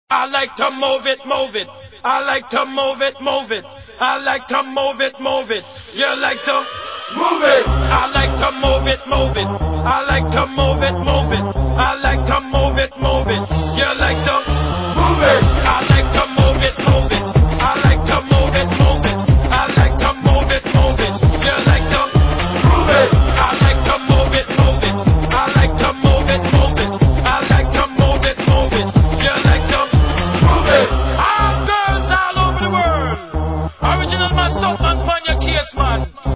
I like to move it, move it. I like to move it, move it. I like to move it, move it. You like to move it. I like to move it, move it. I like to move it, move it.